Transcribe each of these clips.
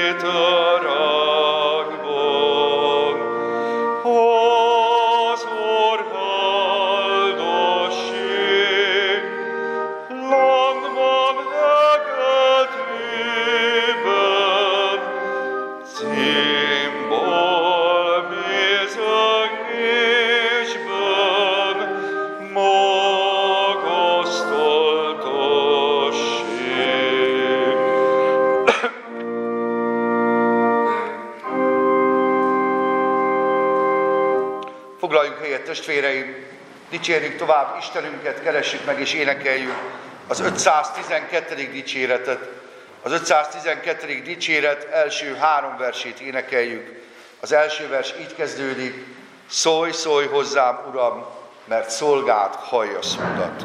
Foglaljunk helyet, testvéreim, dicsérjük tovább Istenünket, keressük meg és énekeljük az 512. dicséretet. Az 512. dicséret első 3 versét énekeljük. Az első vers így kezdődik: szólj, szólj hozzám, Uram, mert szolgád hallja szódat.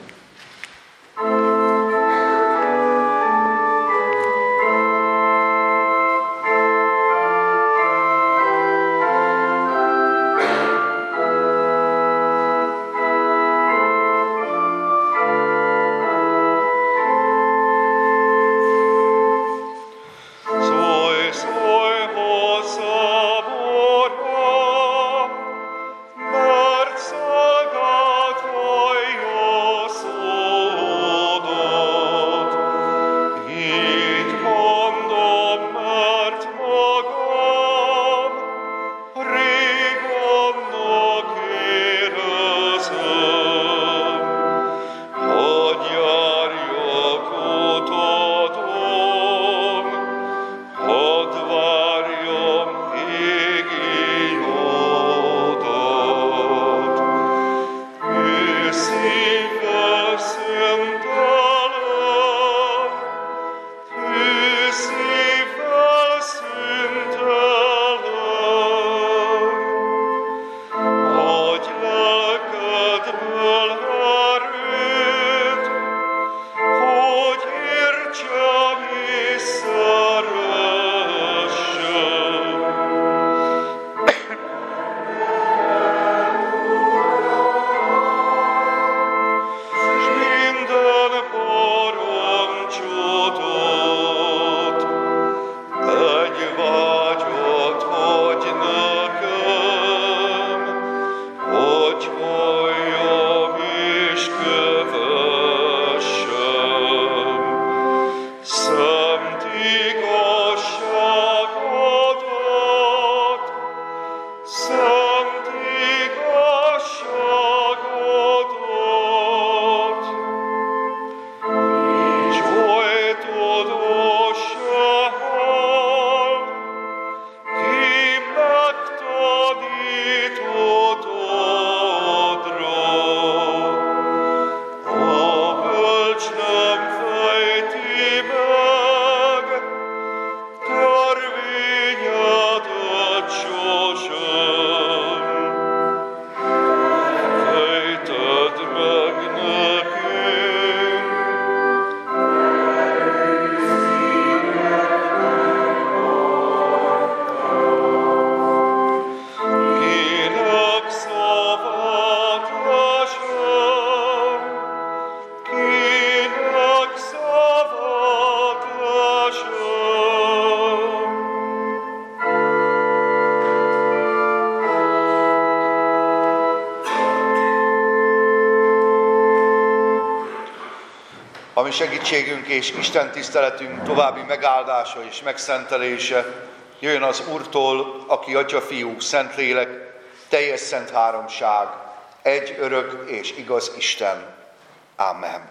Ami segítségünk és Isten tiszteletünk további megáldása és megszentelése jöjjön az Úrtól, aki Atya, Fiú, Szentlélek, teljes szent háromság, egy örök és igaz Isten. Amen.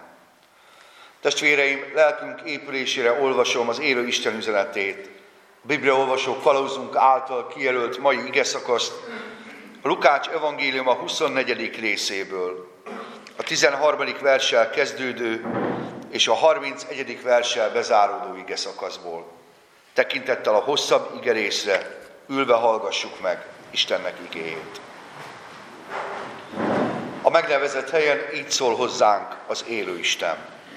Testvéreim, lelkünk épülésére olvasom az élő Isten üzenetét. A bibliaolvasó kalauzunk által kijelölt mai igeszakaszt a Lukács evangélium a 24. részéből, a 13. verssel kezdődő és a 31. verssel bezáródó igeszakaszból. Tekintettel a hosszabb igerészre ülve hallgassuk meg Istennek igéjét. A megnevezett helyen így szól hozzánk az élő Isten.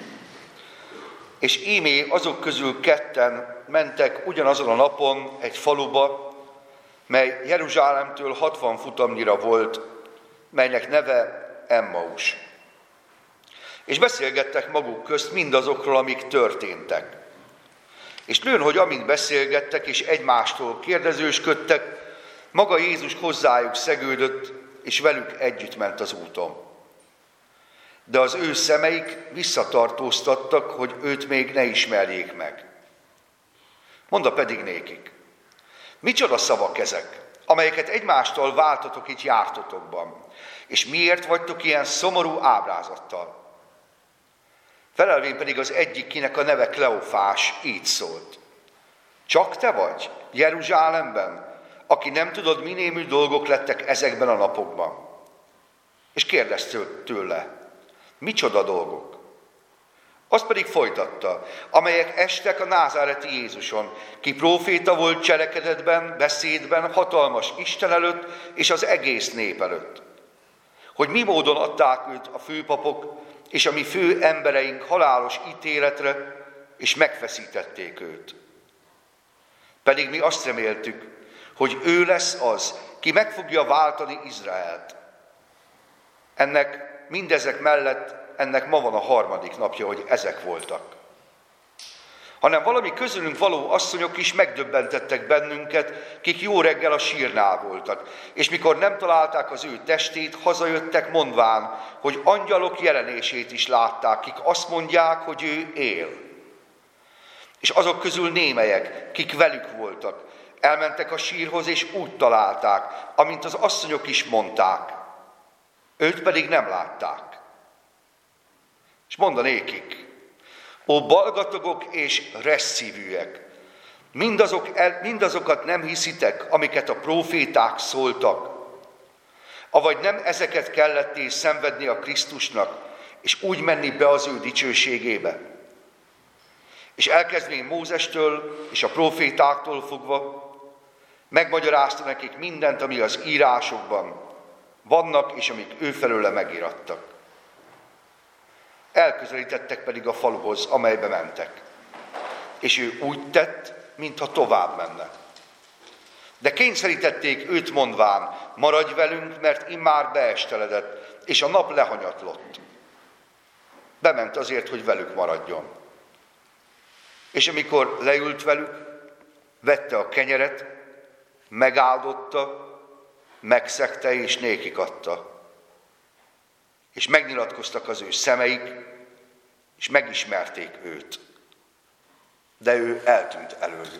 És ímé azok közül 2 mentek ugyanazon a napon egy faluba, mely Jeruzsálemtől 60 futamnyira volt, melynek neve Emmaus. És beszélgettek maguk közt mindazokról, amik történtek. És lőn, hogy amint beszélgettek és egymástól kérdezősködtek, maga Jézus hozzájuk szegődött, és velük együtt ment az úton. De az ő szemeik visszatartóztattak, hogy őt még ne ismerjék meg. Mondta pedig nékik: micsoda szavak ezek, amelyeket egymástól váltatok itt jártotokban, és miért vagytok ilyen szomorú ábrázattal? Felelvén pedig az egyik, kinek a neve Kleofás, így szólt: csak te vagy Jeruzsálemben, aki nem tudod, mi némű dolgok lettek ezekben a napokban? És kérdezte tőle: micsoda dolgok? Azt pedig folytatta: amelyek estek a názáreti Jézuson, ki próféta volt cselekedetben, beszédben, hatalmas Isten előtt és az egész nép előtt. Hogy mi módon adták őt a főpapok és a mi fő embereink halálos ítéletre, és megfeszítették őt. Pedig mi azt reméltük, hogy ő lesz az, ki meg fogja váltani Izraelt. Mindezek mellett ennek ma van a 3. napja, hogy ezek voltak. Hanem valami közülünk való asszonyok is megdöbbentettek bennünket, kik jó reggel a sírnál voltak, és mikor nem találták az ő testét, hazajöttek mondván, hogy angyalok jelenését is látták, kik azt mondják, hogy ő él. És azok közül némelyek, kik velük voltak, elmentek a sírhoz, és úgy találták, amint az asszonyok is mondták. Őt pedig nem látták. És mondanékik: ó balgatagok és resszívűek, mindazokat nem hiszitek, amiket a próféták szóltak? Avagy nem ezeket kellett szenvedni a Krisztusnak, és úgy menni be az ő dicsőségébe? És elkezdvén Mózestől és a prófétáktól fogva, megmagyarázta nekik mindent, ami az írásokban vannak, és amik ő felőle megirattak. Elközelítettek pedig a faluhoz, amelybe mentek. És ő úgy tett, mintha tovább menne. De kényszerítették őt mondván: maradj velünk, mert immár beesteledett, és a nap lehanyatlott. Bement azért, hogy velük maradjon. És amikor leült velük, vette a kenyeret, megáldotta, megszegte és nékik adta. És megnyilatkoztak az ő szemeik, és megismerték őt. De ő eltűnt előlük.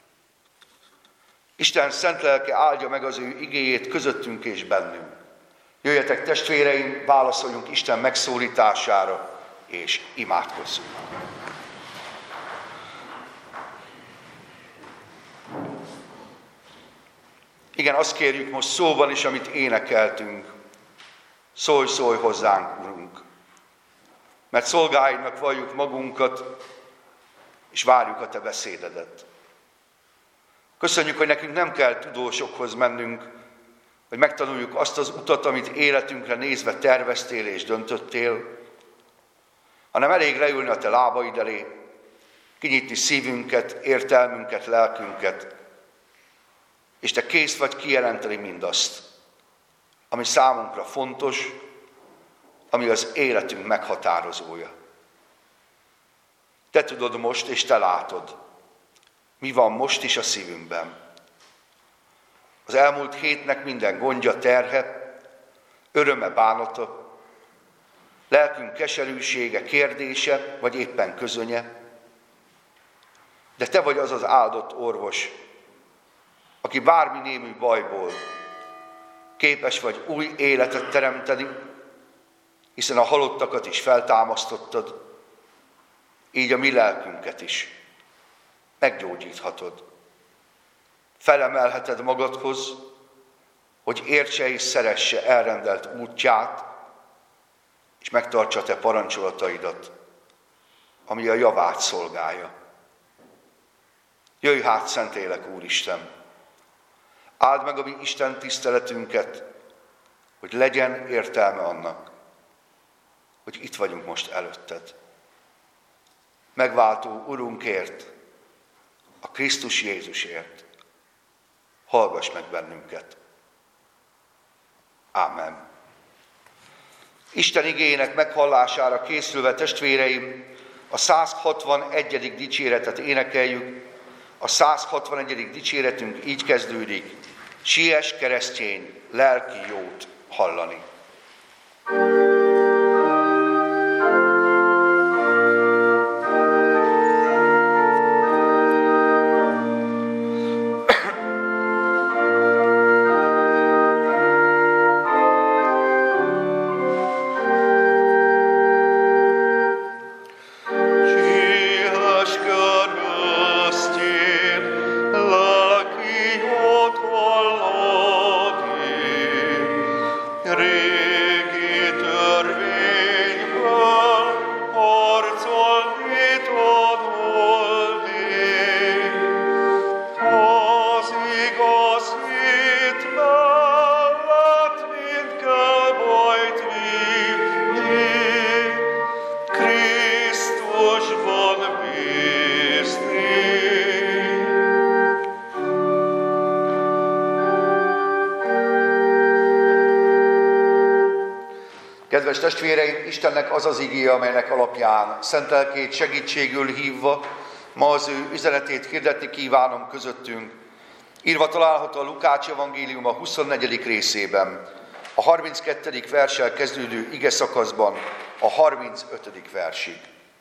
Isten szent lelke áldja meg az ő igéjét közöttünk és bennünk. Jöjjetek, testvéreim, válaszoljunk Isten megszólítására, és imádkozzunk. Igen, azt kérjük most szóban is, amit énekeltünk: szólj, szólj hozzánk, Urunk! Mert szolgáidnak valljuk magunkat, és várjuk a te beszédedet. Köszönjük, hogy nekünk nem kell tudósokhoz mennünk, hogy megtanuljuk azt az utat, amit életünkre nézve terveztél és döntöttél, hanem elég leülni a te lábaid elé, kinyitni szívünket, értelmünket, lelkünket, és te kész vagy kijelenteni mindazt, ami számunkra fontos, ami az életünk meghatározója. Te tudod most, és te látod, mi van most is a szívünkben. Az elmúlt hétnek minden gondja, terhe, öröme, bánata, lelkünk keserűsége, kérdése, vagy éppen közönye. De te vagy az az áldott orvos, aki bármi némű bajból képes vagy új életet teremteni, hiszen a halottakat is feltámasztottad, így a mi lelkünket is meggyógyíthatod. Felemelheted magadhoz, hogy értse és szeresse elrendelt útját, és megtartsa te parancsolataidat, ami a javát szolgálja. Jöjj hát, Szentlélek Úristen! Áld meg a mi Isten tiszteletünket, hogy legyen értelme annak, hogy itt vagyunk most előtted. Megváltó Urunkért, a Krisztus Jézusért. Hallgass meg bennünket. Ámen. Isten igéjének meghallására készülve, testvéreim, A 161. dicséretet énekeljük. A 161. dicséretünk így kezdődik. Siess, keresztény, lelki jót hallani. Kedves testvéreim, Istennek az az igéje, amelynek alapján szent lelkét segítségül hívva, ma az ő üzenetét hirdetni kívánom közöttünk. Írva található a Lukács evangélium a 24. részében, a 32. verssel kezdődő ige szakaszban, a 35. versig.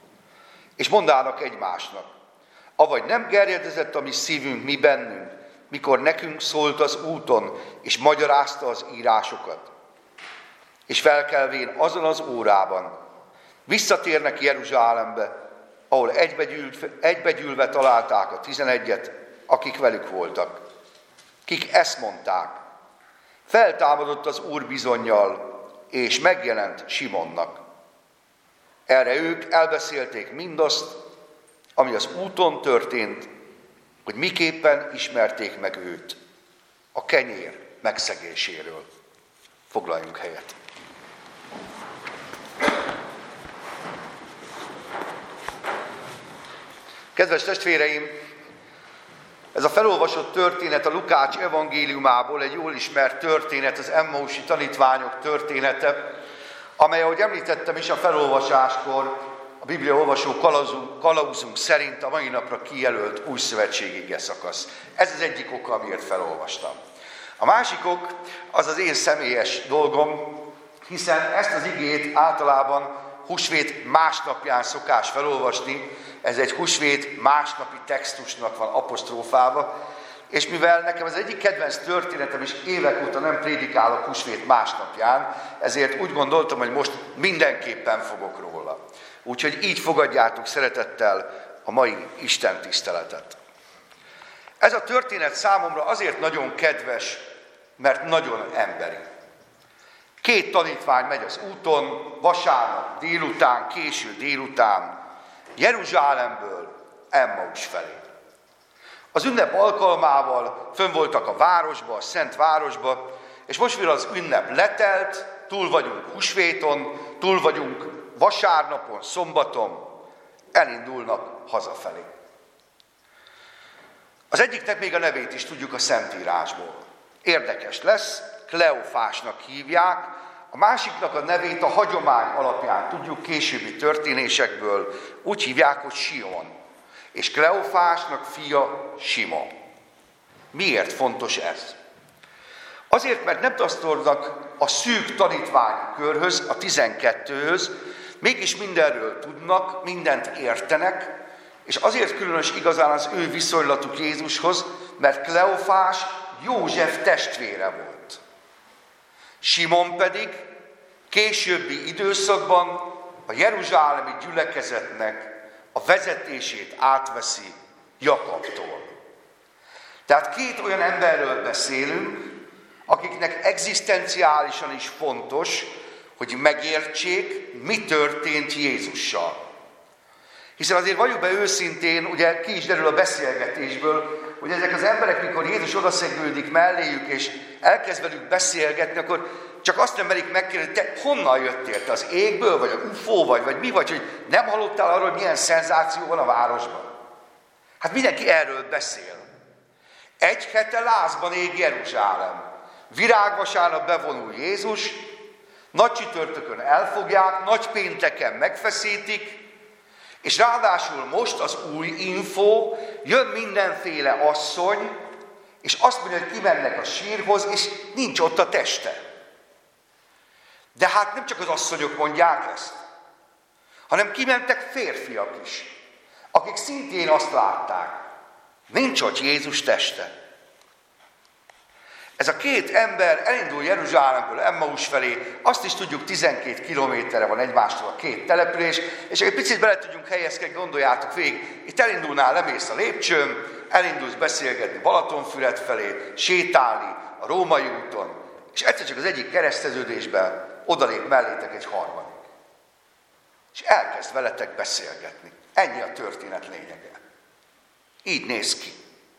És mondának egymásnak, avagy nem gerjedezett a mi szívünk mi bennünk, mikor nekünk szólt az úton, és magyarázta az írásokat. És felkelvén azon az órában visszatérnek Jeruzsálembe, ahol egybegyűlve találták a 11-et, akik velük voltak. Kik ezt mondták, feltámadott az Úr bizonnyal, és megjelent Simonnak. Erre ők elbeszélték mindazt, ami az úton történt, hogy miképpen ismerték meg őt, a kenyér megszegéséről. Foglaljunk helyet. Kedves testvéreim, ez a felolvasott történet a Lukács evangéliumából egy jól ismert történet, az Emmausi tanítványok története, amely, ahogy említettem is a felolvasáskor, a Biblia olvasó kalauzunk szerint a mai napra kijelölt újszövetségi igeszakasz. Ez az egyik oka, amiért felolvastam. A másik ok az az én személyes dolgom, hiszen ezt az igét általában húsvét másnapján szokás felolvasni, ez egy húsvét másnapi textusnak van apostrófálva, és mivel nekem az egyik kedvenc történetem, és évek óta nem prédikálok húsvét másnapján, ezért úgy gondoltam, hogy most mindenképpen fogok róla. Úgyhogy így fogadjátok szeretettel a mai Isten tiszteletet. Ez a történet számomra azért nagyon kedves, mert nagyon emberi. 2 tanítvány megy az úton, vasárnap délután, késő délután, Jeruzsálemből Emmaus felé. Az ünnep alkalmával fönn voltak a városba, a Szent Városba, és most mivel az ünnep letelt, túl vagyunk húsvéton, túl vagyunk vasárnapon, szombaton, elindulnak hazafelé. Az egyiknek még a nevét is tudjuk a Szentírásból. Érdekes lesz, Kleofásnak hívják, a másiknak a nevét a hagyomány alapján tudjuk későbbi történésekből, úgy hívják, hogy Sion. És Kleofásnak fia Simon. Miért fontos ez? Azért, mert nem tartoznak a szűk tanítványi körhöz, a 12-höz, mégis mindenről tudnak, mindent értenek, és azért különös igazán az ő viszonylatuk Jézushoz, mert Kleofás József testvére volt. Simon pedig későbbi időszakban a jeruzsálemi gyülekezetnek a vezetését átveszi Jakabtól. Tehát 2 olyan emberről beszélünk, akiknek egzisztenciálisan is fontos, hogy megértsék, mi történt Jézussal. Hiszen azért valljuk be őszintén, ugye ki is derül a beszélgetésből, hogy ezek az emberek, mikor Jézus odaszegődik melléjük, és elkezd velük beszélgetni, akkor csak azt nem merik megkérdezni, te honnan jöttél? Te az égből, vagy a UFO vagy mi vagy, hogy nem hallottál arról, hogy milyen szenzáció van a városban? Hát mindenki erről beszél. 1 hete lázban ég Jeruzsálem. Virágvasárnap bevonul Jézus, nagy csütörtökön elfogják, nagy pénteken megfeszítik, És ráadásul most az új info, jön mindenféle asszony, és azt mondja, hogy kimennek a sírhoz, és nincs ott a teste. De hát nem csak az asszonyok mondják ezt, hanem kimentek férfiak is, akik szintén azt látták, nincs ott Jézus teste. Ez a két ember elindul Jeruzsálemből Emmaus felé, azt is tudjuk, 12 kilométerre van egymástól a két település, és egy picit bele tudjunk helyezkedni, gondoljátok végig, itt elindulnál, lemész a lépcsőn, elindulsz beszélgetni Balatonfüred felé, sétálni a Római úton, és egyszer csak az egyik kereszteződésben odalép mellétek egy harmadik. És elkezd veletek beszélgetni. Ennyi a történet lényege. Így néz ki.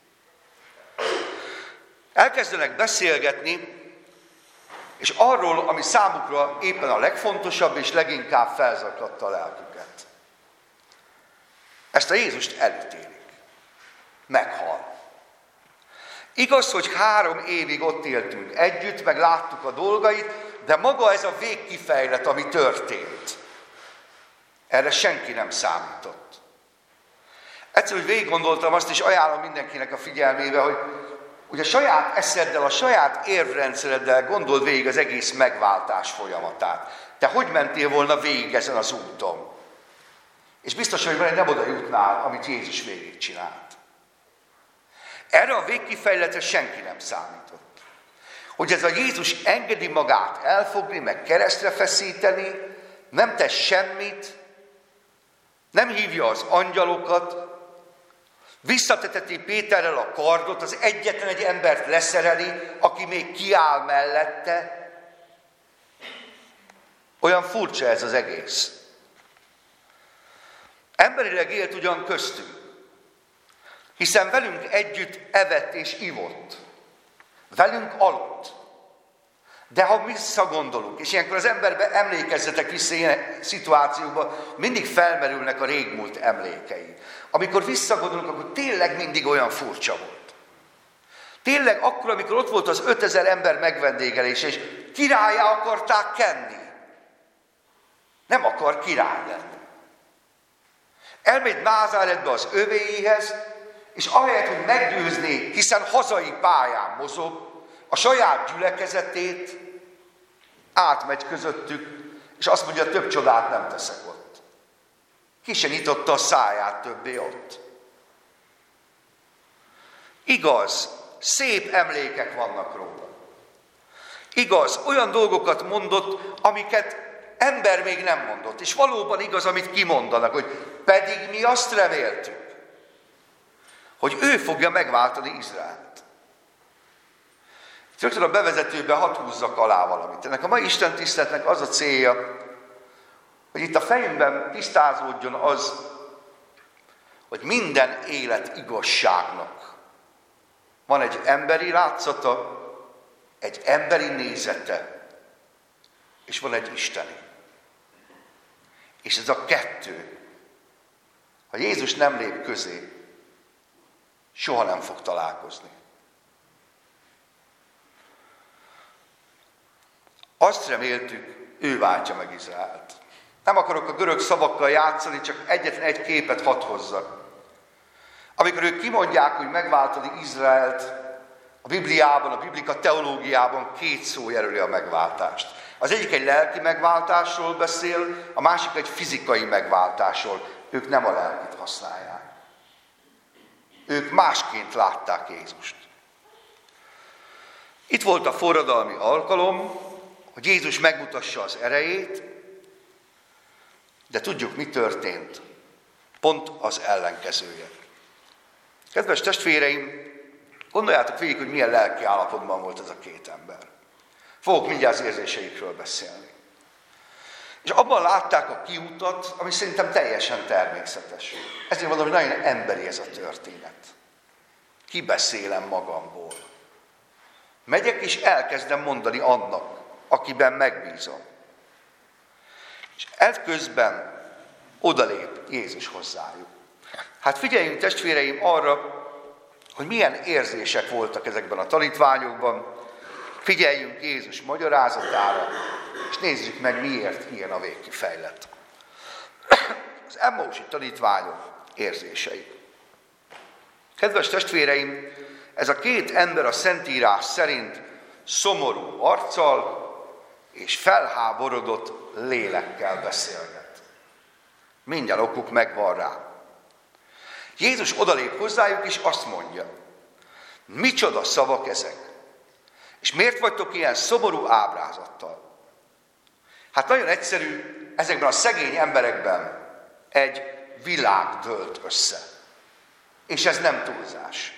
Elkezdenek beszélgetni, és arról, ami számukra éppen a legfontosabb és leginkább felzaklatta a lelküket. Ezt a Jézust elítélik. Meghal. Igaz, hogy 3 évig ott éltünk együtt, meg láttuk a dolgait, de maga ez a végkifejlet, ami történt, erre senki nem számított. Egyszer, hogy végig gondoltam, azt is ajánlom mindenkinek a figyelmébe, hogy a saját eszeddel, a saját érvrendszereddel gondold végig az egész megváltás folyamatát. Te hogy mentél volna végig ezen az úton? És biztos, hogy nem oda jutnál, amit Jézus végigcsinált. Erre a végkifejletre senki nem számított. Hogy ez a Jézus engedi magát elfogni, meg keresztre feszíteni, nem tesz semmit, nem hívja az angyalokat, visszateteti Péterrel a kardot, az egyetlen egy embert leszereli, aki még kiáll mellette. Olyan furcsa ez az egész. Emberileg élt ugyan köztünk, hiszen velünk együtt evett és ivott, velünk aludt. De ha visszagondolunk, és ilyenkor az emberbe emlékezzetek vissza ilyen szituációkban, mindig felmerülnek a régmúlt emlékei. Amikor visszagondolunk, akkor tényleg mindig olyan furcsa volt. Tényleg akkor, amikor ott volt az 5000 ember megvendégelése, és királlyá akarták kenni. Nem akar király lenni. Elmegy Názáretbe az övéihez, és ahelyett, hogy meggyőzné, hiszen hazai pályán mozog, a saját gyülekezetét, átmegy közöttük, és azt mondja, több csodát nem teszek ott. Ki se nyitotta a száját többé ott. Igaz, szép emlékek vannak róla. Igaz, olyan dolgokat mondott, amiket ember még nem mondott. És valóban igaz, amit kimondanak, hogy pedig mi azt reméltük, hogy ő fogja megváltani Izraelt. Rögtön a bevezetőben hadd húzzak alá valamit. Ennek a mai Isten tiszteletnek az a célja, hogy itt a fejünkben tisztázódjon az, hogy minden élet igazságnak van egy emberi látszata, egy emberi nézete, és van egy isteni. És ez a kettő, ha Jézus nem lép közé, soha nem fog találkozni. Azt reméltük, ő váltja meg Izraelt. Nem akarok a görög szavakkal játszani, csak egyetlen egy képet hadd hozzak. Amikor ők kimondják, hogy megváltani Izraelt, a Bibliában, a biblika teológiában 2 szó jelöli a megváltást. Az egyik egy lelki megváltásról beszél, a másik egy fizikai megváltásról. Ők nem a lelkit használják. Ők másként látták Jézust. Itt volt a forradalmi alkalom, hogy Jézus megmutassa az erejét, de tudjuk, mi történt. Pont az ellenkezője. Kedves testvéreim, gondoljátok végig, hogy milyen lelki állapotban volt ez a 2 ember. Fogok mindjárt az érzéseikről beszélni. És abban látták a kiutat, ami szerintem teljesen természetes. Ezért mondom, hogy nagyon emberi ez a történet. Kibeszélem magamból. Megyek és elkezdem mondani annak, akiben megbízom. És ekközben odalép Jézus hozzájuk. Hát figyeljünk, testvéreim, arra, hogy milyen érzések voltak ezekben a tanítványokban. Figyeljünk Jézus magyarázatára, és nézzük meg, miért ilyen a végkifejlet. Az az Emmausi tanítványok érzései. Kedves testvéreim, ez a két ember a Szentírás szerint szomorú arccal és felháborodott lélekkel beszélget. Mindjárt okuk megvan rá. Jézus odalép hozzájuk, és azt mondja, micsoda szavak ezek, és miért vagytok ilyen szomorú ábrázattal? Hát nagyon egyszerű, ezekben a szegény emberekben egy világ dőlt össze. És ez nem túlzás.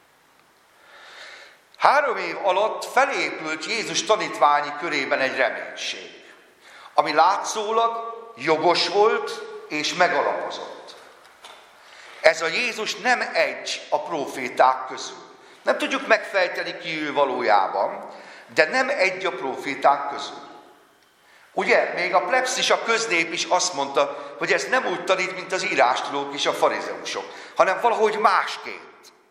3 év alatt felépült Jézus tanítványi körében egy reménység, ami látszólag jogos volt és megalapozott. Ez a Jézus nem egy a próféták közül. Nem tudjuk megfejteni, ki ő valójában, de nem egy a próféták közül. Ugye, még a plebszis, a köznép is azt mondta, hogy ez nem úgy tanít, mint az írástudók és a farizeusok, hanem valahogy másként.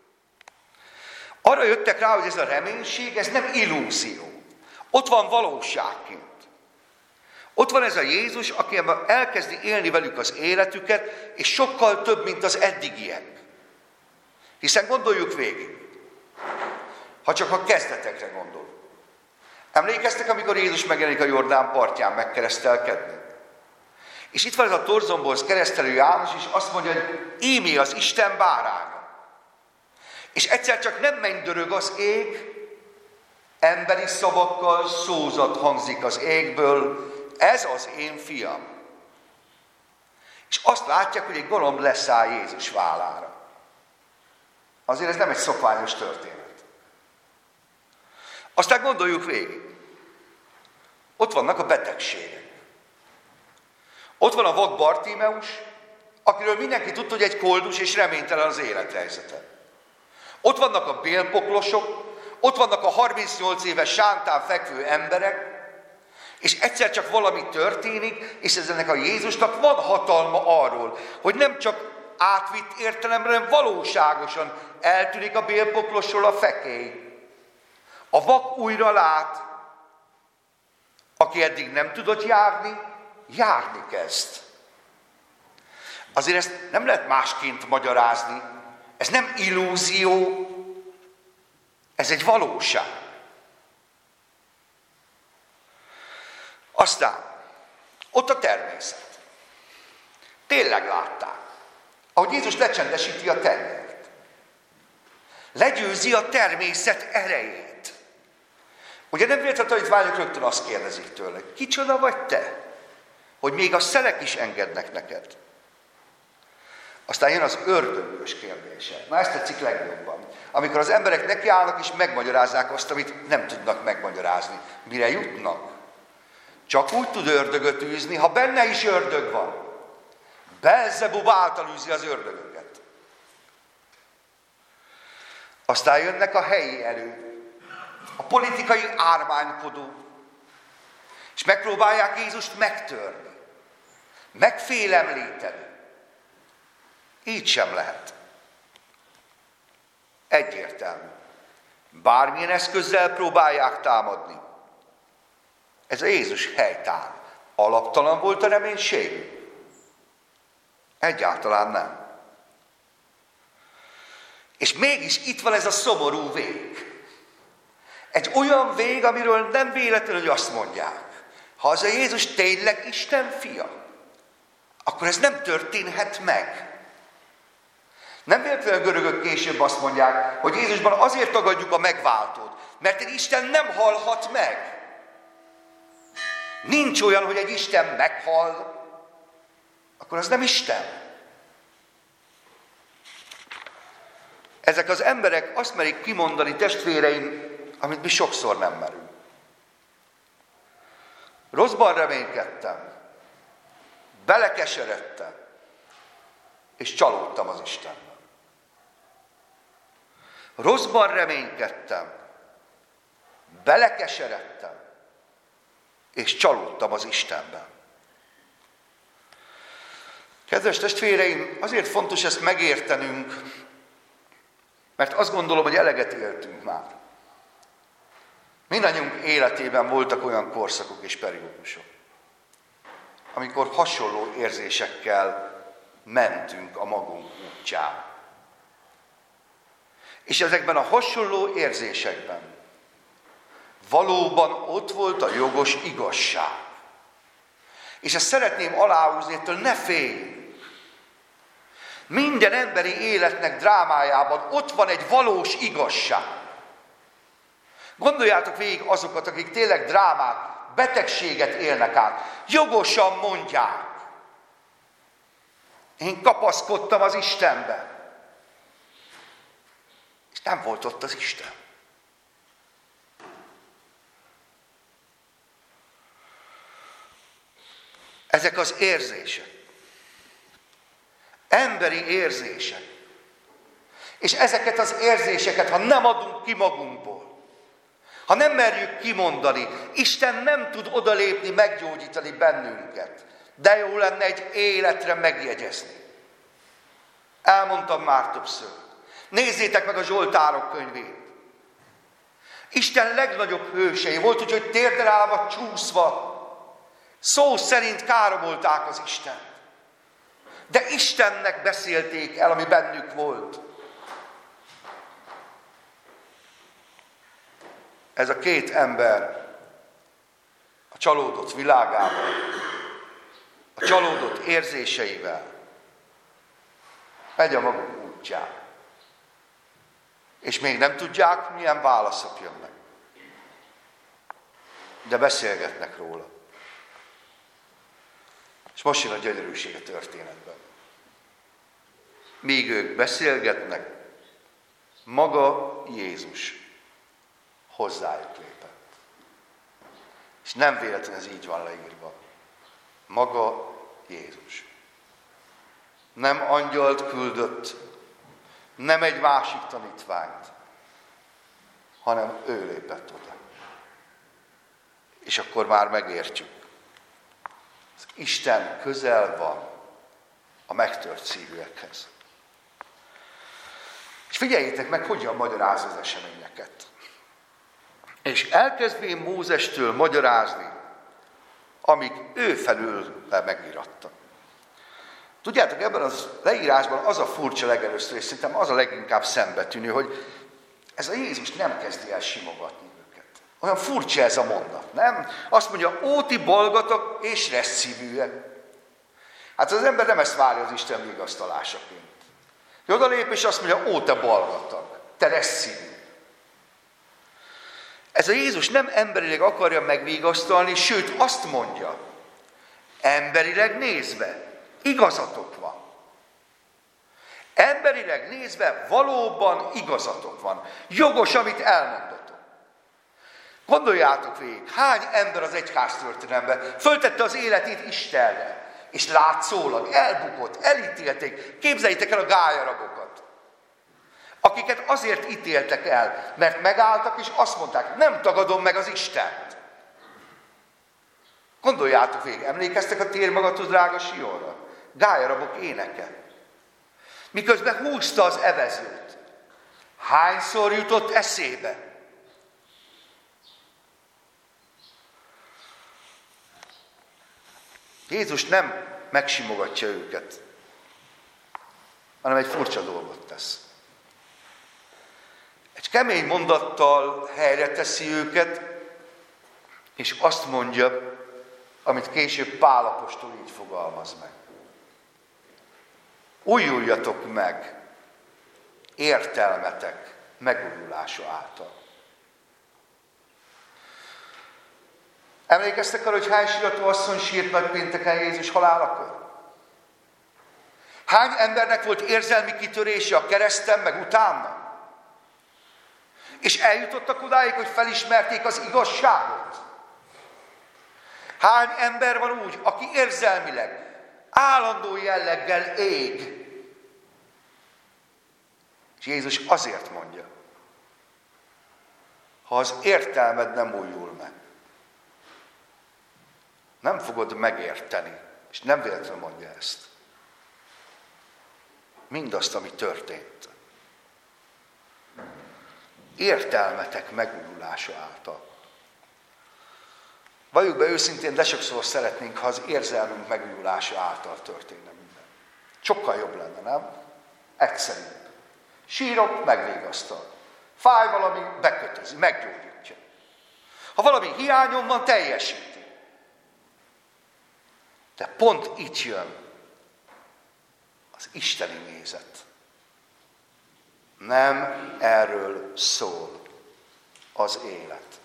Arra jöttek rá, hogy ez a reménység, ez nem illúzió. Ott van valóságként. Ott van ez a Jézus, aki elkezdi élni velük az életüket, és sokkal több, mint az eddigiek. Hiszen gondoljuk végig, ha csak a kezdetekre gondol. Emlékeztek, amikor Jézus megjelenik a Jordán partján megkeresztelkedni? És itt van ez a torzombolsz keresztelő János, és azt mondja, hogy ímé az Isten báránya. És egyszer csak nem mennydörög az ég, emberi szavakkal szózat hangzik az égből, ez az én fiam. És azt látják, hogy egy galomb leszáll Jézus vállára. Azért ez nem egy szokványos történet. Aztán gondoljuk végig. Ott vannak a betegségek. Ott van a vak Bartimeus, akiről mindenki tudta, hogy egy koldus és reménytelen az élethelyzete. Ott vannak a bélpoklosok, ott vannak a 38 éves sántán fekvő emberek, és egyszer csak valami történik, és ennek a Jézusnak van hatalma arról, hogy nem csak átvitt értelemben, hanem valóságosan eltűnik a bélpoklosról a fekély. A vak újra lát, aki eddig nem tudott járni, járni kezd. Azért ezt nem lehet másként magyarázni. Ez nem illúzió, ez egy valóság. Aztán ott a természet. Tényleg látták, ahogy Jézus lecsendesíti a tengert. Legyőzi a természet erejét. Ugye nem véletlenül a tanítványok rögtön azt kérdezik tőle, kicsoda vagy te, hogy még a szelek is engednek neked? Aztán jön az ördögös kérdése. Na ezt tetszik legjobban. Amikor az emberek nekiállnak és megmagyarázzák azt, amit nem tudnak megmagyarázni. Mire jutnak? Csak úgy tud ördögöt űzni, ha benne is ördög van. Belzebub által űzi az ördögöket. Aztán jönnek a helyi erők, a politikai ármánykodók, és megpróbálják Jézust megtörni, megfélemlíteni. Így sem lehet. Egyértelmű. Bármilyen eszközzel próbálják támadni. Ez a Jézus helytán. Alaptalan volt a reménység? Egyáltalán nem. És mégis itt van ez a szomorú vég. Egy olyan vég, amiről nem véletlenül azt mondják. Ha az a Jézus tényleg Isten fia, akkor ez nem történhet meg. Nem véletlenül a görögök később azt mondják, hogy Jézusban azért tagadjuk a megváltót, mert egy Isten nem halhat meg. Nincs olyan, hogy egy Isten meghal, akkor az nem Isten. Ezek az emberek azt merik kimondani, testvéreim, amit mi sokszor nem merünk. Rosszban reménykedtem, belekeseredtem, és csalódtam az Istenben. Rosszban reménykedtem, belekeseredtem, és csalódtam az Istenben. Kedves testvéreim, azért fontos ezt megértenünk, mert azt gondolom, hogy eleget éltünk már. Mindannyiunk életében voltak olyan korszakok és periódusok, amikor hasonló érzésekkel mentünk a magunk útján. És ezekben a hasonló érzésekben valóban ott volt a jogos igazság. És ezt szeretném aláhúzni, ettől ne féljünk. Minden emberi életnek drámájában ott van egy valós igazság. Gondoljátok végig azokat, akik tényleg drámát, betegséget élnek át. Jogosan mondják. Én kapaszkodtam az Istenbe. És nem volt ott az Isten. Ezek az érzések. Emberi érzések. És ezeket az érzéseket, ha nem adunk ki magunkból, ha nem merjük kimondani, Isten nem tud odalépni, meggyógyítani bennünket. De jó lenne egy életre megjegyezni. Elmondtam már többször. Nézzétek meg a Zsoltárok könyvét. Isten legnagyobb hősei volt, úgyhogy térdre állva, csúszva, szó szerint káromolták az Istent. De Istennek beszélték el, ami bennük volt. Ez a két ember a csalódott világával, a csalódott érzéseivel megy a maguk útján. És még nem tudják, milyen válaszok jönnek. De beszélgetnek róla. És most jön a gyönyörűség a történetben. Míg ők beszélgetnek, maga Jézus hozzájuk lépett. És nem véletlenül ez így van leírva. Maga Jézus. Nem angyalt küldött, nem egy másik tanítványt, hanem ő lépett oda. És akkor már megértjük. Az Isten közel van a megtört szívűekhez. És figyeljétek meg, hogyan magyaráz az eseményeket. És elkezdvén Mózestől magyarázni, amíg ő felül megíratta. Tudjátok, ebben az leírásban az a furcsa legelőször, és szerintem az a leginkább szembetűnő, hogy ez a Jézus nem kezdi el simogatni őket. Olyan furcsa ez a mondat, nem? Azt mondja, ó, ti bolgatok és resszívűek. Hát az ember nem ezt várja az Isten vigasztalásaként. Oda lép és azt mondja, ó, te bolgatag, te resszívű. Ez a Jézus nem emberileg akarja megvigasztalni, sőt azt mondja, emberileg nézve, igazatok van. Emberileg nézve valóban igazatok van. Jogos, amit elmondatok. Gondoljátok végig, hány ember az egyház történelemben föltette az életét Istenre, és látszólag elbukott, elítélték. Képzeljétek el a gályaragokat, akiket azért ítéltek el, mert megálltak, és azt mondták, nem tagadom meg az Istent. Gondoljátok végig, emlékeztek a Tér magadhoz, drága Sionra? Gályarabok éneke. Miközben húzta az evezőt. Hányszor jutott eszébe? Jézus nem megsimogatja őket, hanem egy furcsa dolgot tesz. Egy kemény mondattal helyre teszi őket, és azt mondja, amit később Pál apostol így fogalmaz meg. Újuljatok meg értelmetek megújulása által. Emlékeztek arra, hogy hány sírató asszony sírt nagypénteken Jézus halálakor? Hány embernek volt érzelmi kitörése a kereszten, meg utána? És eljutottak odáig, hogy felismerték az igazságot? Hány ember van úgy, aki érzelmileg, állandó jelleggel ég? És Jézus azért mondja, ha az értelmed nem újul meg, nem fogod megérteni, és nem véletlenül mondja ezt, mindazt, ami történt. Értelmetek megújulása által. Valljuk be őszintén, de sokszor szeretnénk, ha az érzelmünk megújulása által történne minden. Sokkal jobb lenne, nem? Egyszerűbb. Sírok, megvégasztal. Fáj valami, bekötözi, meggyógyítja. Ha valami hiányom van, teljesíti. De pont itt jön az isteni nézet. Nem erről szól az élet.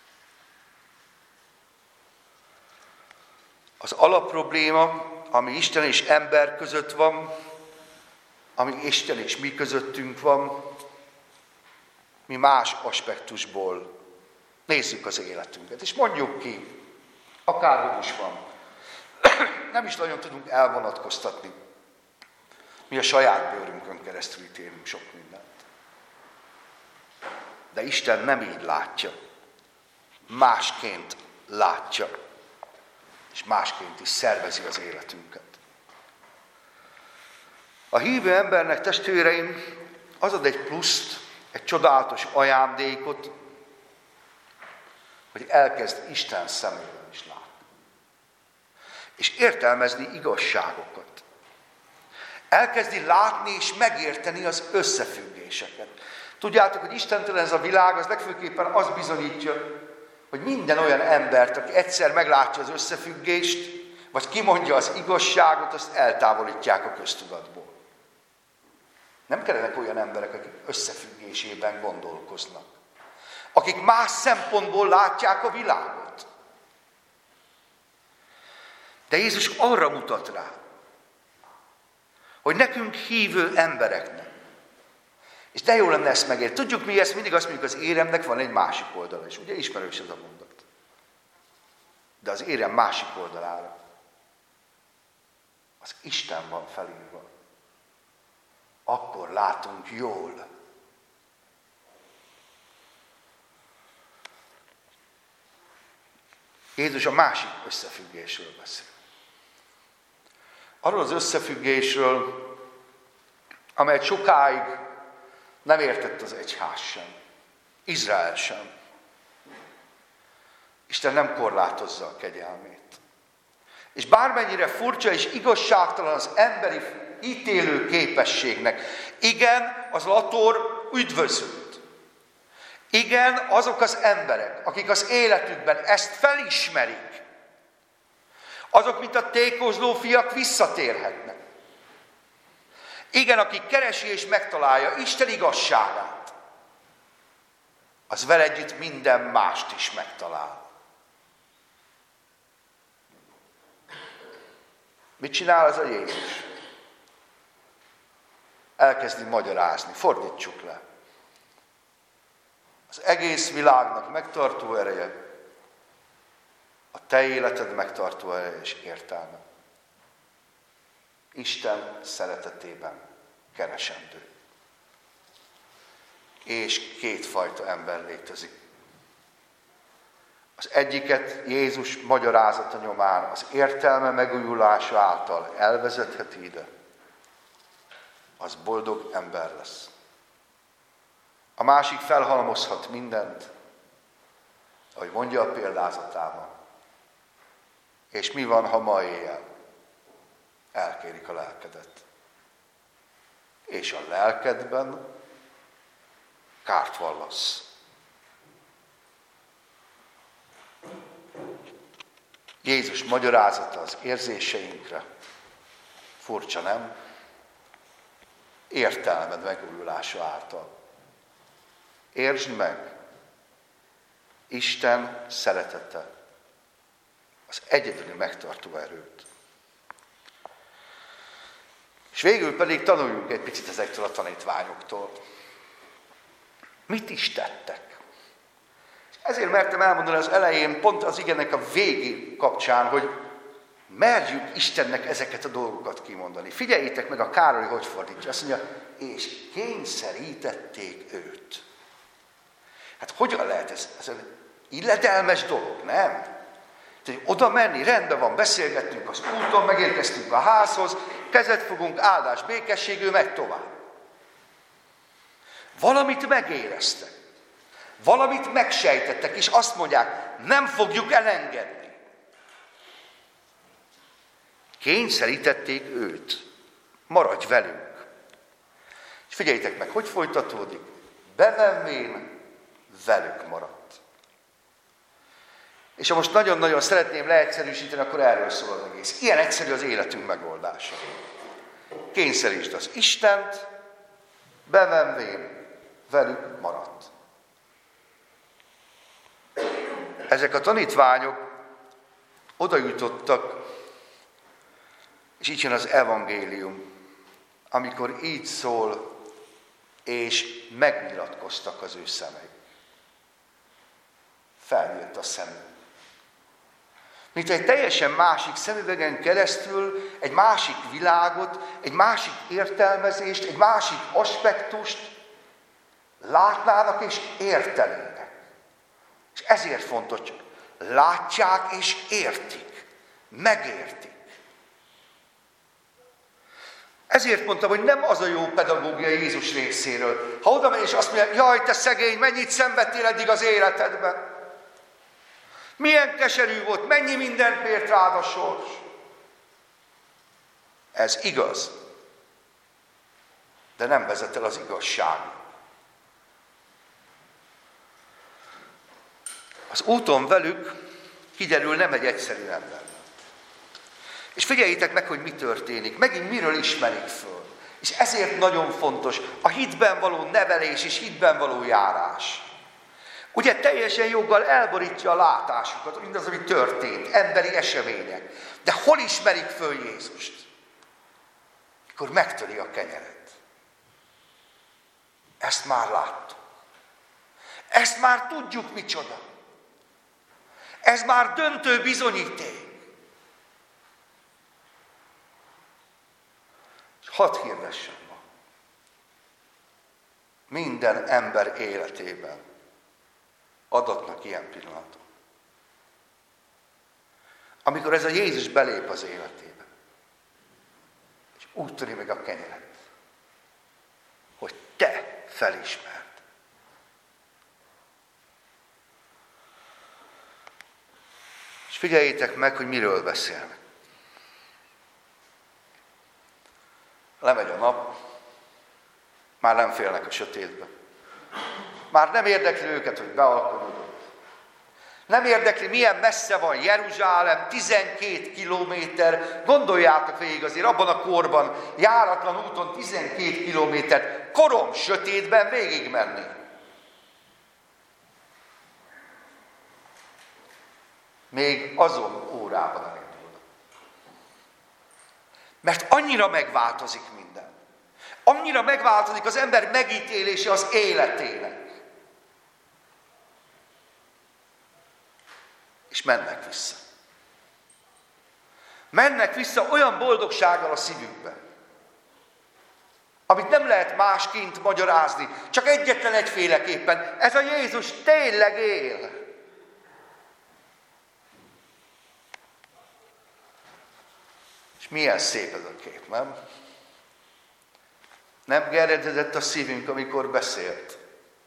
Az alapprobléma, ami Isten és ember között van, ami Isten és mi közöttünk van, mi más aspektusból nézzük az életünket. És mondjuk ki, akárhogy is van. Nem is nagyon tudunk elvonatkoztatni. Mi a saját bőrünkön keresztül ítélünk sok mindent. De Isten nem így látja. Másként látja. És másként is szervezi az életünket. A hívő embernek, testvéreim, az ad egy pluszt, egy csodálatos ajándékot, hogy elkezd Isten szeméről is látni. És értelmezni igazságokat. Elkezdi látni és megérteni az összefüggéseket. Tudjátok, hogy Istentől ez a világ, az legfőképpen azt bizonyítja, hogy minden olyan embert, aki egyszer meglátja az összefüggést, vagy kimondja az igazságot, azt eltávolítják a köztudatból. Nem kellenek olyan emberek, akik összefüggésében gondolkoznak. Akik más szempontból látják a világot. De Jézus arra mutat rá, hogy nekünk hívő embereknek, és de jó lenne ezt megérteni. Tudjuk mi ezt, mindig azt mondjuk, az éremnek van egy másik oldala is. Ugye ismerős ez a mondat. De az érem másik oldalára az Isten van felírva. Akkor látunk jól. Jézus a másik összefüggésről beszél. Arról az összefüggésről, amelyet sokáig nem értett az egyház sem. Izrael sem. Isten nem korlátozza a kegyelmét. És bármennyire furcsa és igazságtalan az emberi ítélő képességnek, igen, az lator üdvözült. Igen, azok az emberek, akik az életükben ezt felismerik, azok, mint a tékozló fiak, visszatérhetnek. Igen, aki keresi és megtalálja Isten igazságát, az vele együtt minden mást is megtalál. Mit csinál az a Jézus? Elkezdi magyarázni, fordítsuk le. Az egész világnak megtartó ereje, a te életed megtartó ereje és értelme. Isten szeretetében keresendő. És kétfajta ember létezik. Az egyiket Jézus magyarázata nyomán az értelme megújulása által elvezetheti ide. Az boldog ember lesz. A másik felhalmozhat mindent, ahogy mondja a példázatában. És mi van, ha ma éjjel elkérik a lelkedet? És a lelkedben kárt vallasz. Jézus magyarázata az érzéseinkre, furcsa nem? Értelmed megújulása által. Értsd meg, Isten szeretete, az egyedüli megtartó erőt. És végül pedig tanuljunk egy picit ezektől a tanítványoktól. Mit is tettek? Ezért mertem elmondani az elején, pont az igenek a végi kapcsán, hogy merjük Istennek ezeket a dolgokat kimondani. Figyeljétek meg a Károly, hogy fordítja. Azt mondja, és kényszerítették őt. Hát hogyan lehet ez? Ez illedelmes dolog, nem? Tehát oda menni, rendben van, beszélgettünk az úton, megérkeztünk a házhoz, kezet fogunk, áldás, békesség, ő megy tovább. Valamit megéreztek. Valamit megsejtettek, és azt mondják, nem fogjuk elengedni. Kényszerítették őt. Maradj velünk. És figyeljétek meg, hogy folytatódik. Bevevén velük maradt. És ha most nagyon-nagyon szeretném leegyszerűsíteni, akkor erről szól az egész. Ilyen egyszerű az életünk megoldása. Kényszerítsd az Istent, bevevén velük maradt. Ezek a tanítványok oda jutottak, és így jön az evangélium, amikor így szól, és megnyilatkoztak az ő szemei. Felnyílt a szemük. Mint egy teljesen másik szemüvegen keresztül egy másik világot, egy másik értelmezést, egy másik aspektust látnának és értenének. És ezért fontos, hogy látják és értik, megértik. Ezért mondtam, hogy nem az a jó pedagógia Jézus részéről. Ha oda megy és azt mondja, jaj, te szegény, mennyit szenvedtél eddig az életedben. Milyen keserű volt, mennyi mindent mért rád a sors. Ez igaz, de nem vezet el az igazságig. Az úton velük kiderül, nem egy egyszerű ember. És figyeljétek meg, hogy mi történik, megint miről ismerik föl. És ezért nagyon fontos a hitben való nevelés és hitben való járás. Ugye teljesen joggal elborítja a látásukat, mindaz, ami történt, emberi események. De hol ismerik föl Jézust? Mikor megtöri a kenyeret. Ezt már láttuk. Ezt már tudjuk micsoda. Ez már döntő bizonyíték. És hadd hirdessem ma. Minden ember életében adatnak ilyen pillanatok. Amikor ez a Jézus belép az életébe, és úgy töri meg a kenyeret, hogy te felismerd. És figyeljétek meg, hogy miről beszélnek. Lemegy a nap, már nem félnek a sötétbe. Már nem érdekli őket, hogy bealkonodott. Nem érdekli, milyen messze van Jeruzsálem, 12 kilométer. Gondoljátok végig azért, abban a korban járatlan úton 12 kilométer korom sötétben végig menni. Még azon órában nem indulnak. Mert annyira megváltozik minden. Annyira megváltozik az ember megítélése az életének. És mennek vissza. Mennek vissza olyan boldogsággal a szívükben, amit nem lehet másként magyarázni, csak egyetlen egyféleképpen. Ez a Jézus tényleg él. És milyen szép ez a kép, nem? Nem gerjedezett a szívünk, amikor beszélt.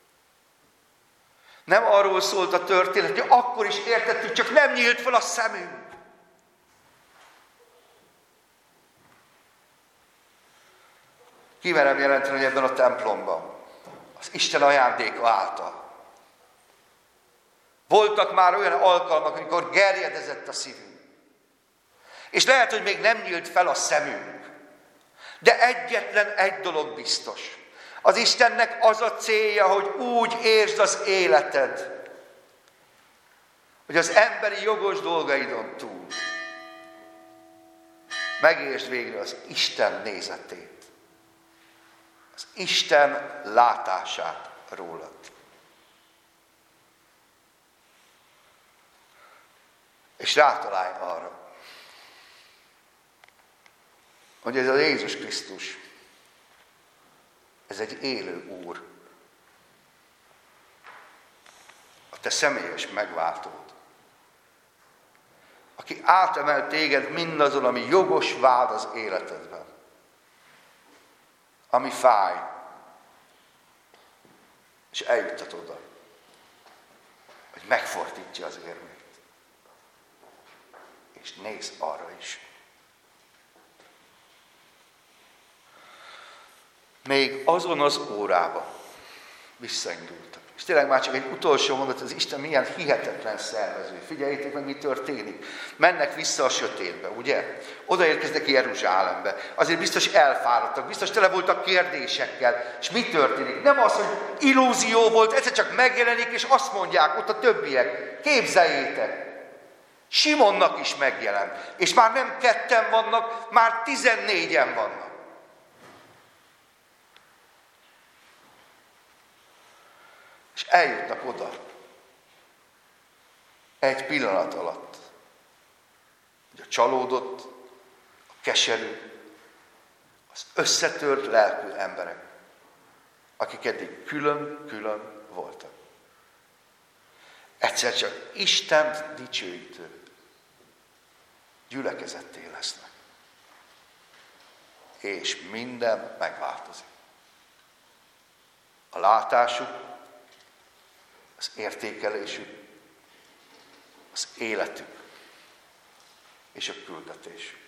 Nem arról szólt a történet, hogy akkor is értettük, csak nem nyílt fel a szemünk. Kimerem jelenteni, hogy ebben a templomban, az Isten ajándéka által. Voltak már olyan alkalmak, amikor gerjedezett a szívünk. És lehet, hogy még nem nyílt fel a szemünk. De egyetlen egy dolog biztos. Az Istennek az a célja, hogy úgy értsd az életed, hogy az emberi jogos dolgaidon túl megértsd végre az Isten nézetét, az Isten látását rólad. És rátalálj arra, hogy ez a Jézus Krisztus, ez egy élő Úr. A te személyes megváltód, aki átemel téged mindazon, ami jogos vád az életedben, ami fáj, és eljuttat oda, hogy megfordítja az érmét, és nézz arra is. még azon az órában visszaindultak. És tényleg már csak egy utolsó mondat, az Isten milyen hihetetlen szervező. Figyeljétek meg, mi történik. Mennek vissza a sötétbe, ugye? Odaérkeznek Jeruzsálembe. Azért biztos elfáradtak, biztos tele voltak kérdésekkel. És mi történik? Nem az, hogy illúzió volt, egyszer csak megjelenik, és azt mondják ott a többiek. Képzeljétek! Simonnak is megjelent. És már nem 2 vannak, már 14 vannak. És eljutnak oda. Egy pillanat alatt. Hogy a csalódott, a keserű, az összetört lelkű emberek, akik eddig külön-külön voltak. Egyszer csak Istent dicsőítő gyülekezetté lesznek. És minden megváltozik. A látásuk, az értékelésük, az életük és a küldetésük.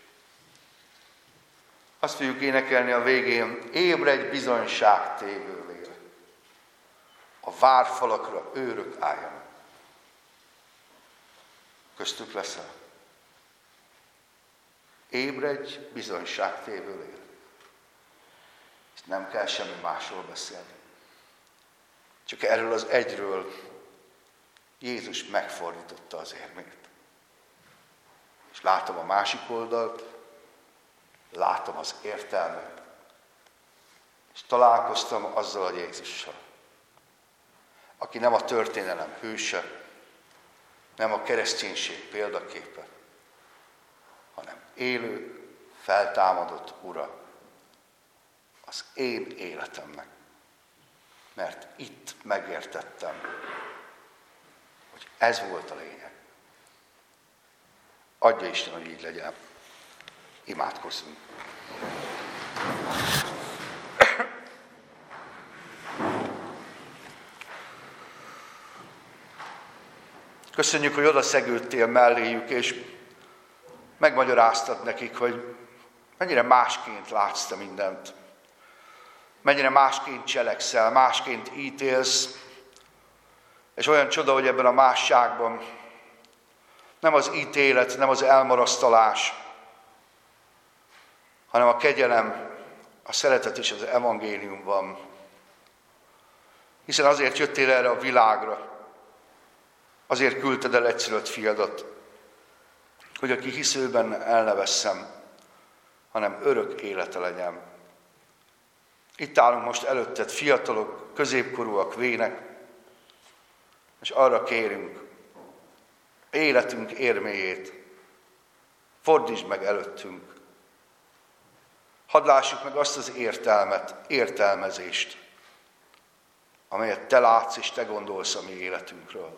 Azt fogjuk énekelni a végén, ébredj bizonyságtévő lélek. A várfalakra őrök álljanak. Köztük leszel. Ébredj bizonyságtévő lélek. És nem kell semmi másról beszélni. Csak erről az egyről Jézus megfordította az érmét. És látom a másik oldalt, látom az értelmet, és találkoztam azzal a Jézussal, aki nem a történelem hőse, nem a kereszténység példaképe, hanem élő, feltámadott Ura az én életemnek. Mert itt megértettem, hogy ez volt a lényeg. Adja Isten, hogy így legyen. Imádkozzunk. Köszönjük, hogy oda szegődtél melléjük, és megmagyaráztad nekik, hogy mennyire másként látsz te mindent. Mennyire másként cselekszel, másként ítélsz, és olyan csoda, hogy ebben a másságban nem az ítélet, nem az elmarasztalás, hanem a kegyelem, a szeretet és az evangélium van. Hiszen azért jöttél erre a világra, azért küldted el egyszülött fiadat, hogy aki hisz őben el ne vesszem, hanem örök élete legyen. Itt állunk most előtted, fiatalok, középkorúak, vének, és arra kérünk, életünk érméjét fordítsd meg előttünk. Hadd lássuk meg azt az értelmet, értelmezést, amelyet te látsz és te gondolsz a mi életünkről.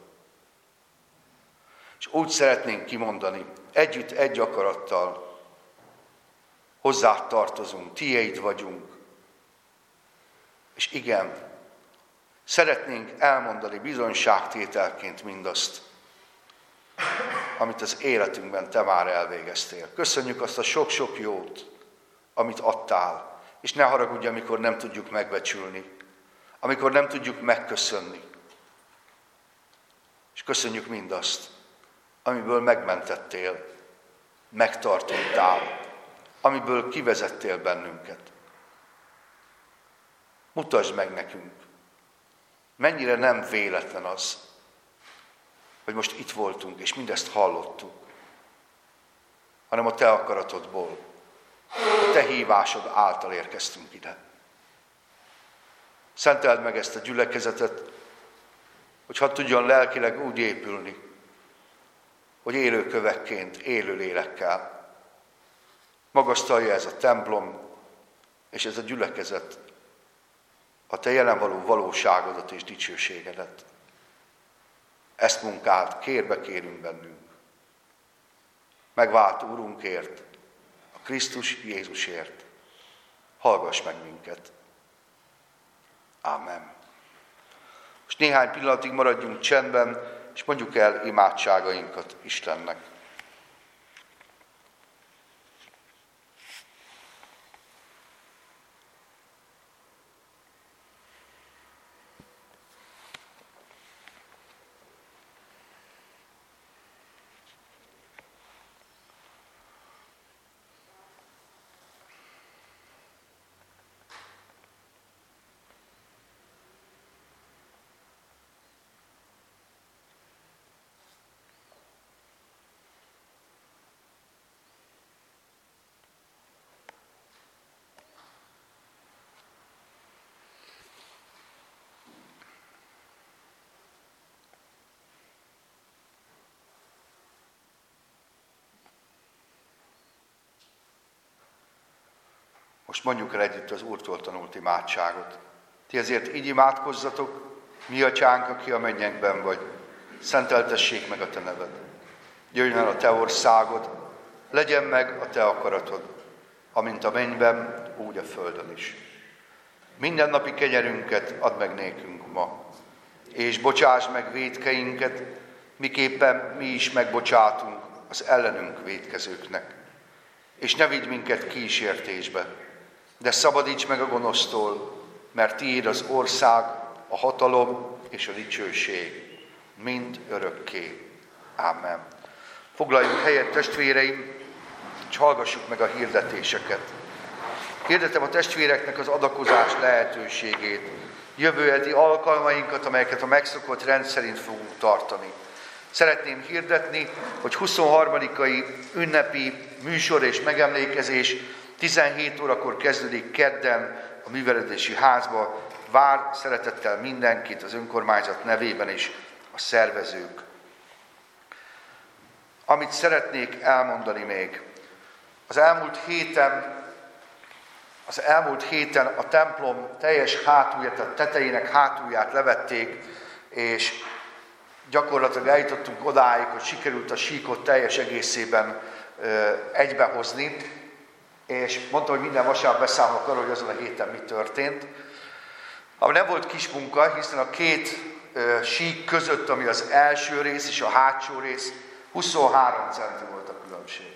És úgy szeretnénk kimondani, együtt egy akarattal, hozzád tartozunk, tiéd vagyunk, és igen, szeretnénk elmondani bizonyságtételként mindazt, amit az életünkben te már elvégeztél. Köszönjük azt a sok-sok jót, amit adtál, és ne haragudj, amikor nem tudjuk megbecsülni, amikor nem tudjuk megköszönni. És köszönjük mindazt, amiből megmentettél, megtartottál, amiből kivezettél bennünket. Mutasd meg nekünk, mennyire nem véletlen az, hogy most itt voltunk, és mindezt hallottuk, hanem a te akaratodból, a te hívásod által érkeztünk ide. Szenteld meg ezt a gyülekezetet, hogy hadd tudjon lelkileg úgy épülni, hogy élő kövekként, élő lélekkel magasztalja ez a templom és ez a gyülekezet a te jelen való valóságodat és dicsőségedet. Ezt munkált, kérbe kérünk bennünk. Megváltó Urunkért, a Krisztus Jézusért. Hallgass meg minket. Ámen. Most néhány pillanatig maradjunk csendben, és mondjuk el imádságainkat Istennek. Most mondjuk el együtt az Úrtól tanult imádságot. Ti ezért így imádkozzatok: mi atyánk, aki a mennyekben vagy, szenteltessék meg a te neved. Jöjjön el a te országod, legyen meg a te akaratod, amint a mennyben, úgy a földön is. Mindennapi kenyerünket add meg nékünk ma, és bocsáss meg vétkeinket, miképpen mi is megbocsátunk az ellenünk vétkezőknek. És ne vigy minket kísértésbe, de szabadíts meg a gonosztól, mert tiéd az ország, a hatalom és a dicsőség, mind örökké. Ámen. Foglaljunk helyet, testvéreim, és hallgassuk meg a hirdetéseket. Hirdetem a testvéreknek az adakozás lehetőségét, jövő heti alkalmainkat, amelyeket a megszokott rend szerint fogunk tartani. Szeretném hirdetni, hogy 23-ai ünnepi műsor és megemlékezés 17 órakor kezdődik kedden a művelődési házba. Vár szeretettel mindenkit az önkormányzat nevében is a szervezők. Amit szeretnék elmondani még. Az elmúlt héten a templom teljes hátulját, a tetejének hátulját levették, és gyakorlatilag eljutottunk odáig, hogy sikerült a síkot teljes egészében egybehozni, és mondtam, hogy minden vasárnap beszámolok arról, hogy azon a héten mi történt. Ami nem volt kis munka, hiszen a két sík között, ami az első rész és a hátsó rész, 23 centi volt a különbség.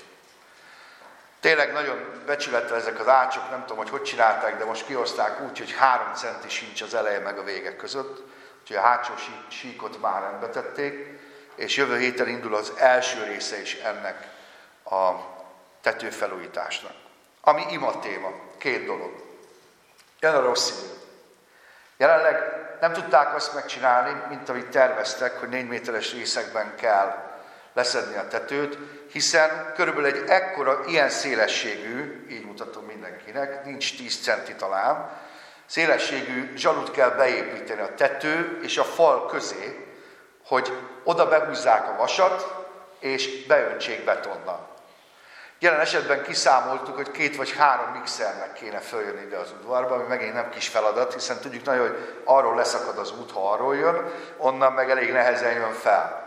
Tényleg nagyon becsülettel ezek az ácsok, nem tudom, hogy csinálták, de most kihozták úgy, hogy 3 centi sincs az eleje meg a vége között. Úgyhogy a hátsó síkot már rendbe tették, és jövő héten indul az első része is ennek a tetőfelújításnak. Ami ima téma, 2 dolog. Jön a rossz idő. Jelenleg nem tudták azt megcsinálni, mint amit terveztek, hogy 4 méteres részekben kell leszedni a tetőt, hiszen körülbelül egy ekkora, ilyen szélességű, így mutatom mindenkinek, nincs 10 centi talán, szélességű zsalut kell beépíteni a tető és a fal közé, hogy oda behúzzák a vasat, és beöntsék betonnal. Jelen esetben kiszámoltuk, hogy 2 vagy 3 mixernek kéne följönni ide az udvarba, ami megint nem kis feladat, hiszen tudjuk nagyon, hogy arról leszakad az út, ha arról jön, onnan meg elég nehezen jön fel.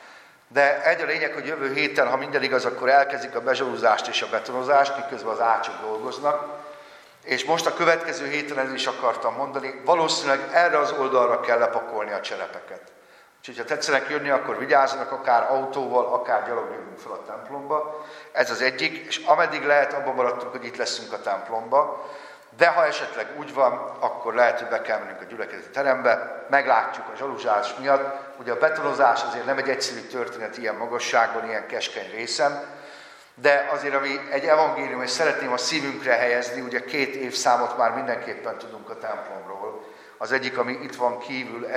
De egy a lényeg, hogy jövő héten, ha minden igaz, akkor elkezdik a bezsaluzást és a betonozást, miközben az ácsok dolgoznak. És most a következő héten ezt is akartam mondani, valószínűleg erre az oldalra kell lepakolni a cserepeket. Úgyhogy ha tetszenek jönni, akkor vigyázzanak, akár autóval, akár gyalog jövünk fel a templomba. Ez az egyik, és ameddig lehet, abban maradtunk, hogy itt leszünk a templomba. De ha esetleg úgy van, akkor lehet, hogy be kell mennünk a gyülekezeti terembe, meglátjuk a zsaluzsás miatt. Ugye a betonozás azért nem egy egyszerű történet ilyen magasságban, ilyen keskeny részen, de azért, ami egy evangélium, és szeretném a szívünkre helyezni, ugye 2 évszámot már mindenképpen tudunk a templomról. Az egyik, ami itt van kívül,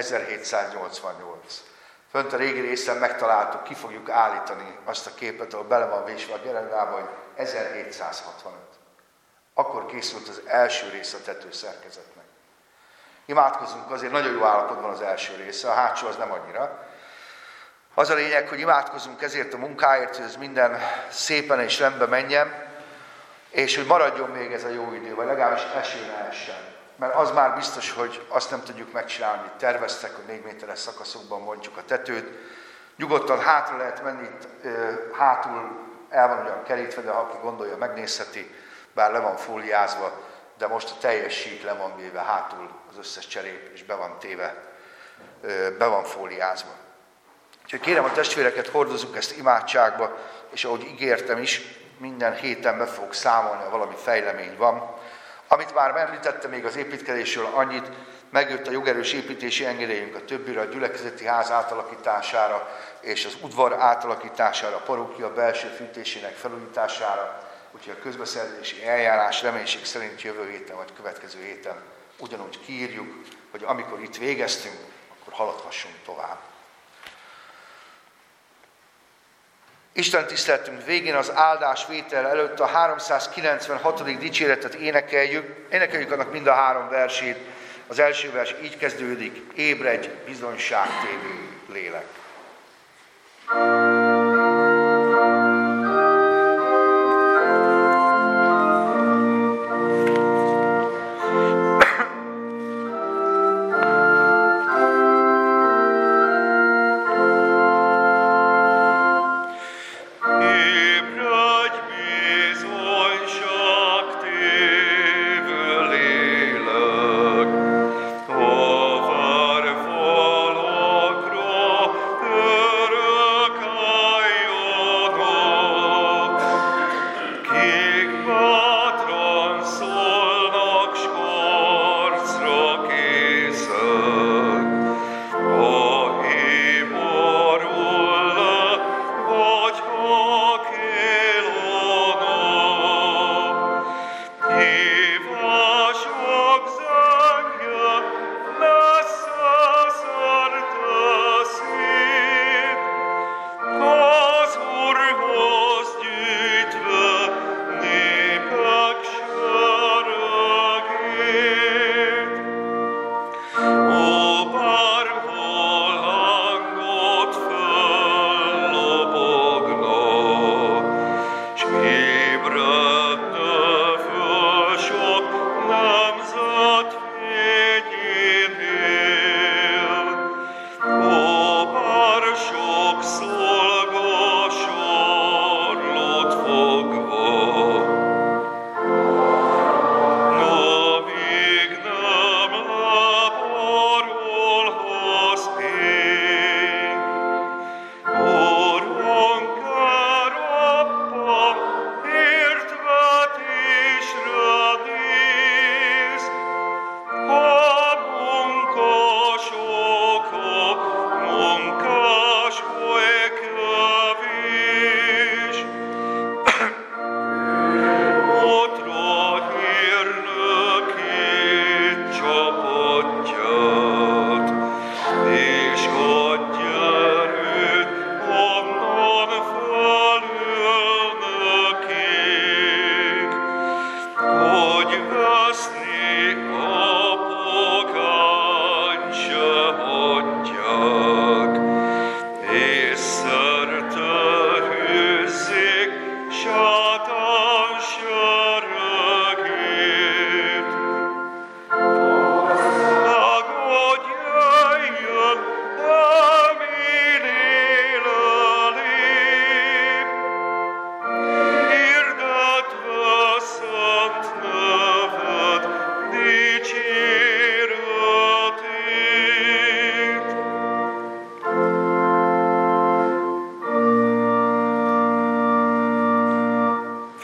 1788. Fönt a régi részen megtaláltuk, ki fogjuk állítani azt a képet, ahol bele van vésve a gerendába, hogy 1765. Akkor készült az első része a tetőszerkezetnek. Imádkozunk, azért nagyon jó állapotban az első része, a hátsó az nem annyira. Az a lényeg, hogy imádkozunk ezért a munkáért, hogy ez minden szépen és rendben menjen, és hogy maradjon még ez a jó idő, vagy legalábbis eső ne essen. Mert az már biztos, hogy azt nem tudjuk megcsinálni, amit terveztek, hogy 4 méteres szakaszokban mondjuk a tetőt. Nyugodtan hátra lehet menni, itt hátul el van ugyan kerítve, de ha aki gondolja, megnézheti, bár le van fóliázva, de most a teljes sík le van véve hátul az összes cserép, és be van téve, be van fóliázva. Úgyhogy kérem a testvéreket, hordozzuk ezt imádságba, és ahogy ígértem is, minden héten be fogok számolni, ha valami fejlemény van. Amit már említettem még az építkezésről annyit, megjött a jogerős építési engedélyünk a többire, a gyülekezeti ház átalakítására és az udvar átalakítására, a parókia belső fűtésének felújítására, úgyhogy a közbeszerzési eljárás reménység szerint jövő héten vagy következő héten ugyanúgy kiírjuk, hogy amikor itt végeztünk, akkor haladhassunk tovább. Isten tiszteletünk végén az áldásvétel előtt a 396. dicséretet énekeljük annak mind a 3 versét. Az első vers így kezdődik: ébredj, bizonyságtévő lélek.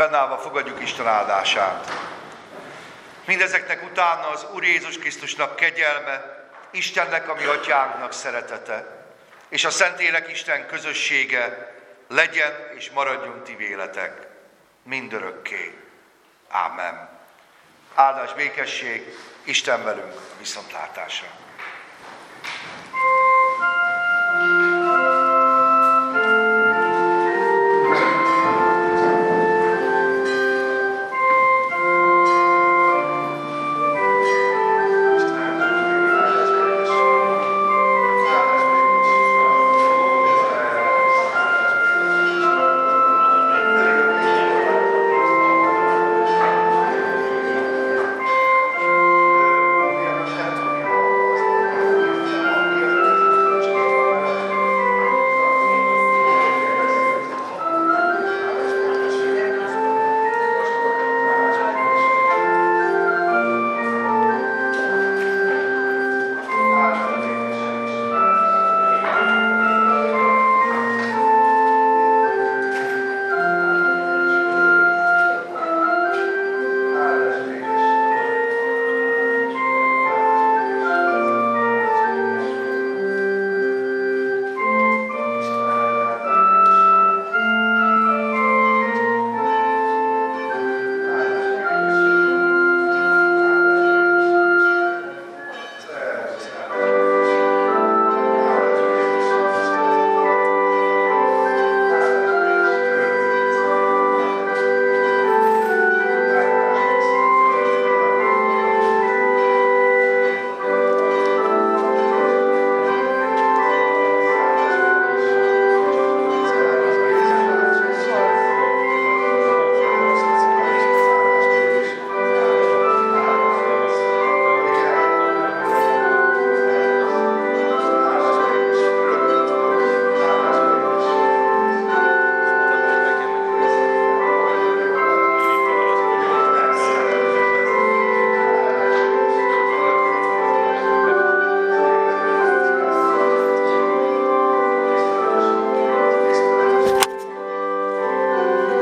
Fennállva fogadjuk Isten áldását. Mindezeknek utána az Úr Jézus Krisztusnak kegyelme, Istennek, a mi atyánknak szeretete, és a Szentlélek Isten közössége legyen és maradjon ti véletek mindörökké. Ámen. Áldás, békesség, Isten velünk, viszontlátásra.